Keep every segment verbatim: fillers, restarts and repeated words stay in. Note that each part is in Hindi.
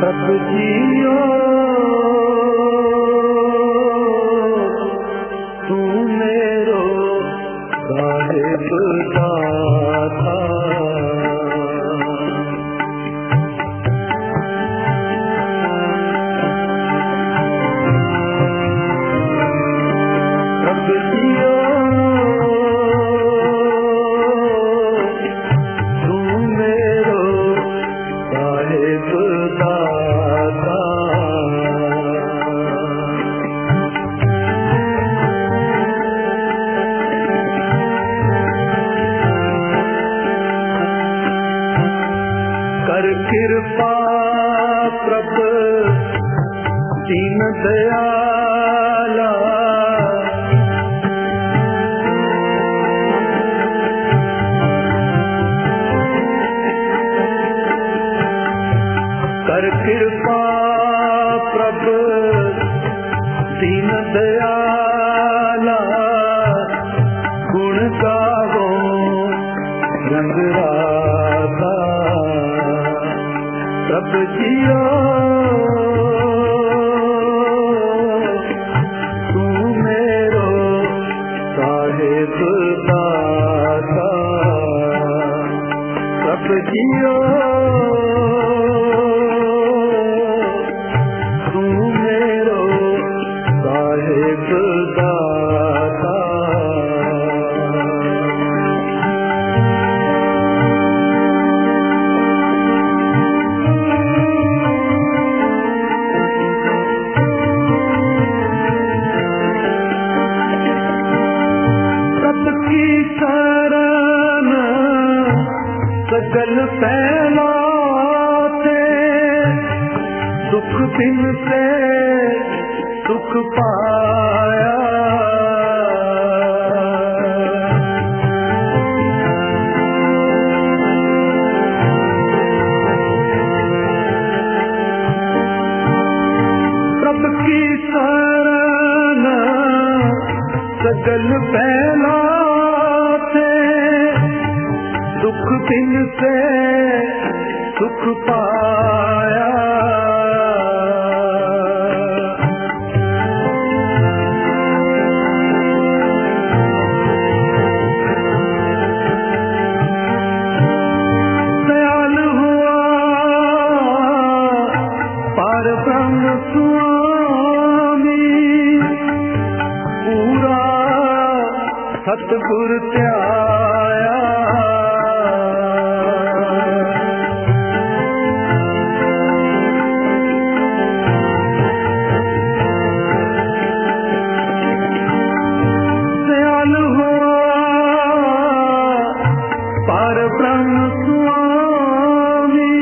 प्रभ जियो तू मेरो साहिब दाता। प्रभ जियो तू मेरो साहिब दाता। कर कृपा प्रभ दीन दयाला। कर कृपा प्रभ दीन दयाला। गुण गावो रंग राता। प्रभ जियो तू मेरो साहिब दाता। प्रभ जियो तू मेरो साहिब दाता। सबकी शरण सजल फैलाते। दुख दिन से सुख पाया। प्रभ की शरण सजल फैलाते। दुख दिन से सुख पाया। दयाल हुआ पार ब्रह्म स्वामी। पूरा सतगुर त्याया। दयाल हुआ पार ब्रह्म स्वामी।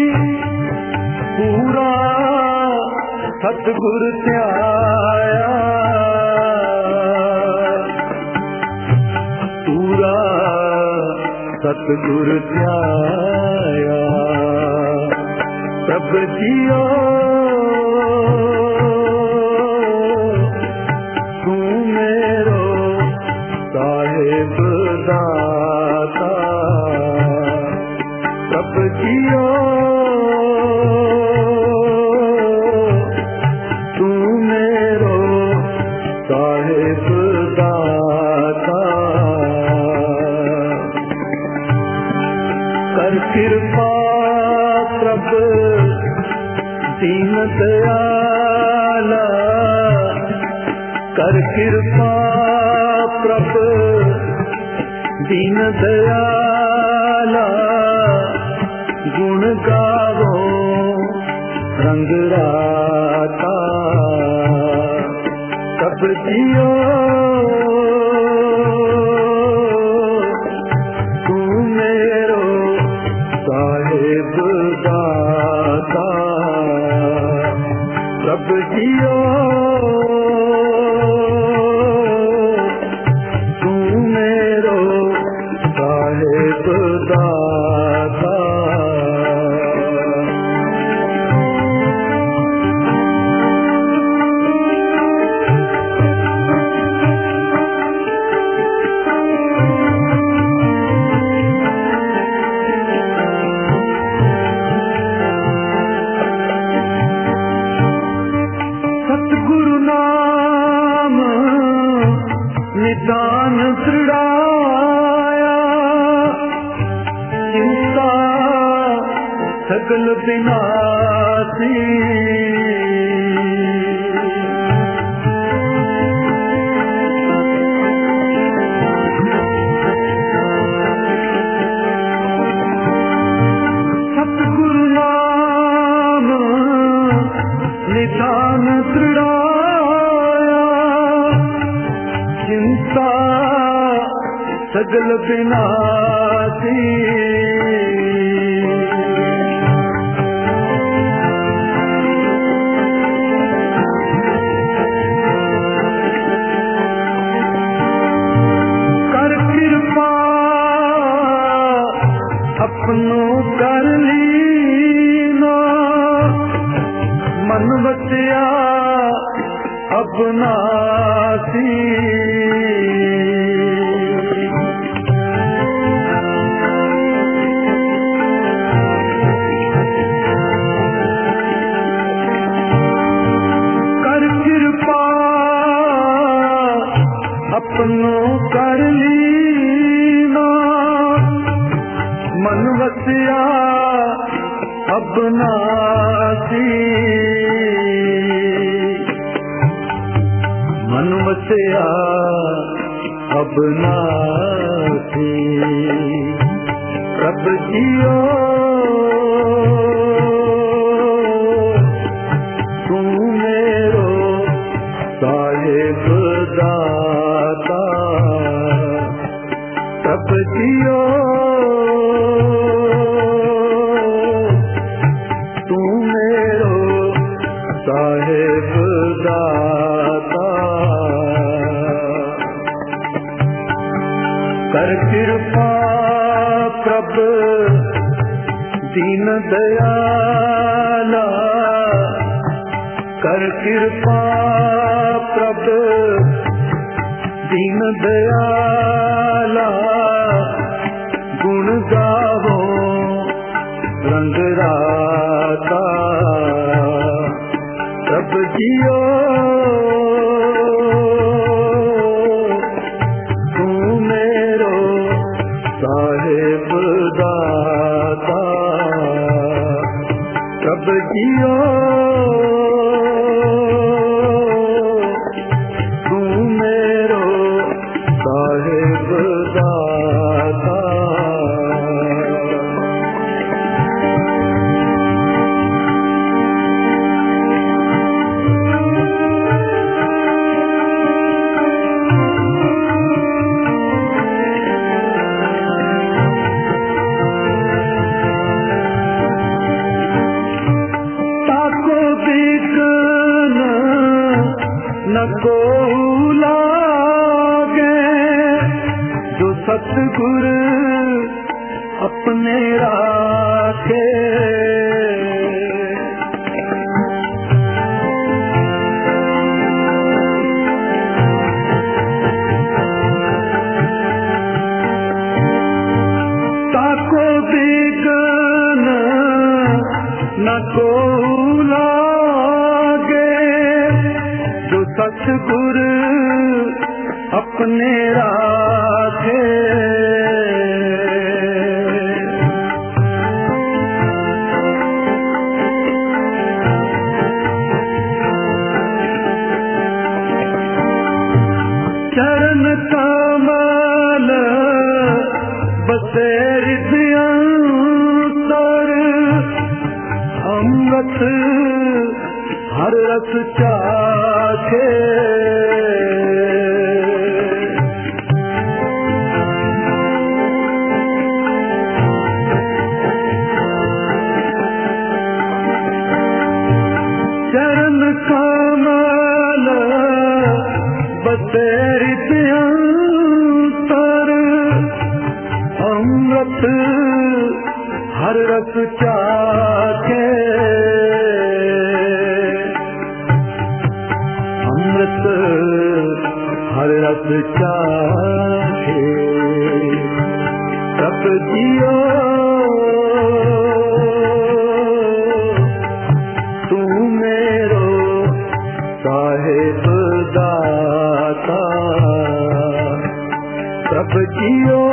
पूरा सतगुर त्याया। पूरा सतगुर त्याया। प्रभ जियो तू मेरो साहिब दाता। प्रभ जियो तू मेरो साहिब दाता। कर कृपा प्रभ दीन दयाला। कर कृपा प्रभ दीन दयाला। गुण गावो रंग राता। प्रभ जियो तू मेरो साहिब दाता। प्रभ जियो तू मेरो साहिब दाता। निदान तृड़ाया चिंता सगल विनाशी सतगुरु नाम निदान तृड़ाया चिंता सगल विनाशी कर कृपा अपनो कर लीना मन बसिया अपनासी कर कृपा अपनो कर लीना मन वसिया अपनासी मन वसिया अपनासी रब जियो तू मेरो साहिब दाता रब जियो तू मेरो साहिब दाता कर कृपा प्रभ दीन दयाला कर कृपा प्रभ दीन दयाला गुण गावो रंग राता प्रभ जियो तू मेरो साहिब दाता प्रभ जियो तू मेरो साहिब दाता न को लागे जो सतगुर अपने राखे ताको बिगन न को सतगुर अपने राखे चरण कमल बसे हृदयंतर अमृत हर रस चाखे चरण कमल बसे हृदयंतर अमृत हर रस चाखे अमृत हर रस चाखे तब जियो तू मेरो साहिब दाता प्रभ जियो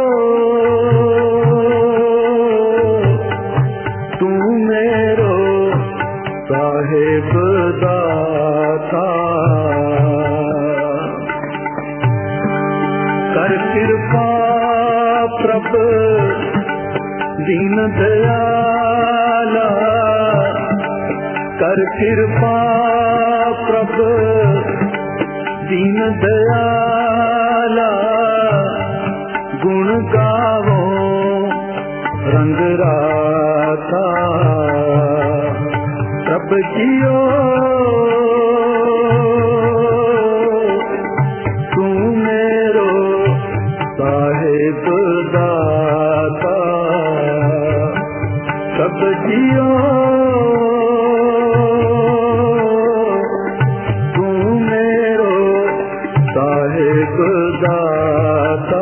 तू मेरो साहेब दाता कर कृपा प्रभ दीन दयाला कर कृपा प्रभ दीन दयाला गुण गावो रंग राता प्रभ जियो तू मेरो साहेब दाता प्रभ जियो तू मेरो साहेब दाता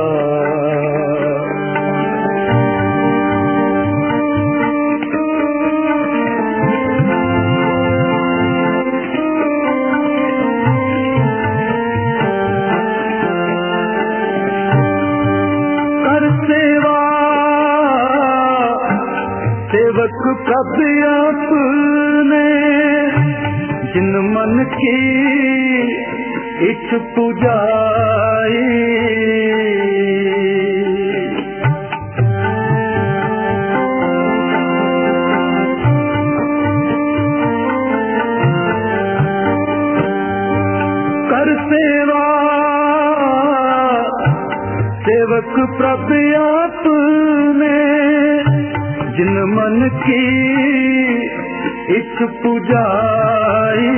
सेवक प्रभ अपने जिन मन की इच्छ पुजाई कर सेवा सेवक प्रभ अपने जिन मन की इच्छ पुजाई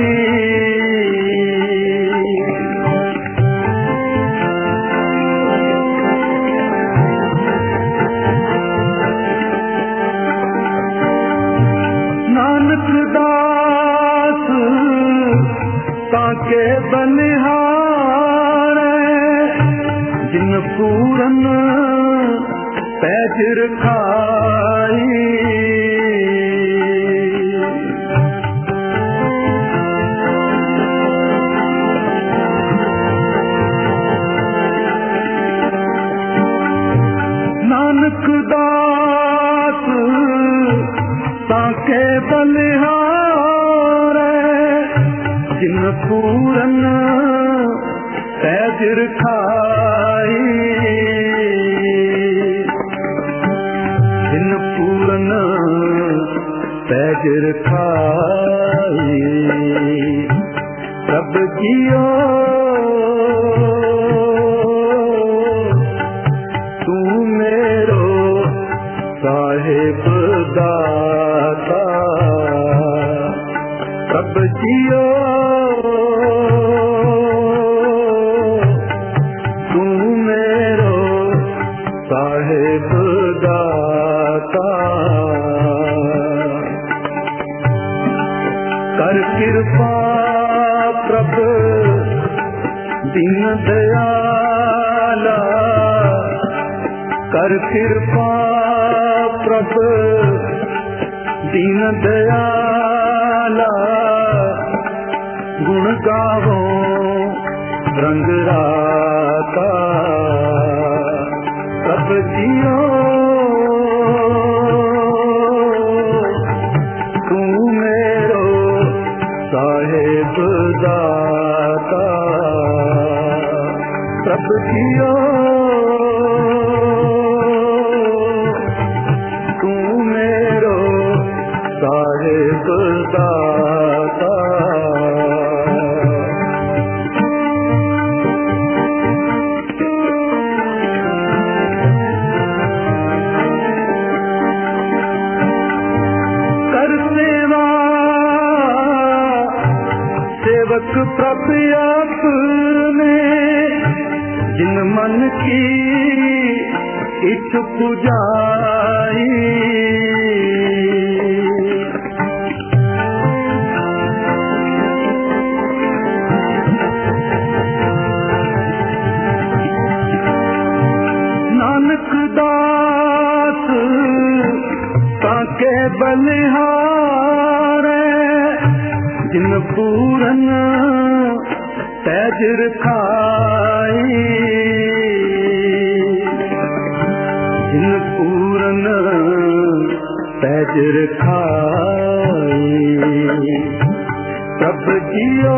नानक दास ताके बलिहार जिन पूरन पैज रखाई नानक दास ताके बलिहार जिन पूरन पैज रखाई जिन पूरन पैज रखाई प्रभ जियो तू मेरो साहेब दाता प्रभ जियो तू मेरो साहेब दाता कर कृपा प्रभ दीन दयाला कर कृपा प्रभ दीन दयाला गुण गावो रंग राता प्रभ जियो तू मेरो साहेब दाता प्रभ जियो तू मेरो साहेब दाता कर सेवा सेवक प्रभ अपने जिन मन की इच्छ पुजाई नानक दास ताके बलिहार जिन पूरन पैज रखाई मन पैज रखाई प्रभ जियो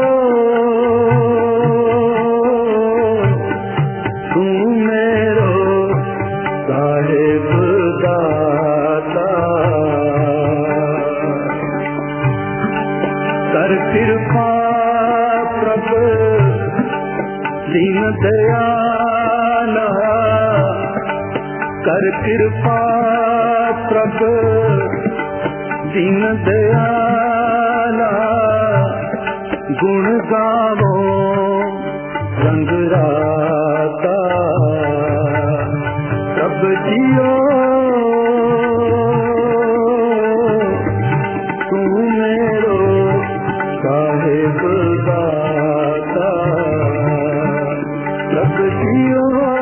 तू मेरो साहिब दाता कर कृपा प्रभ दीन दयाला कर कृपा प्रभ दीन दयाला गुण गावो रंग राता प्रभ जियो तू मेरो साहिब दाता प्रभ जियो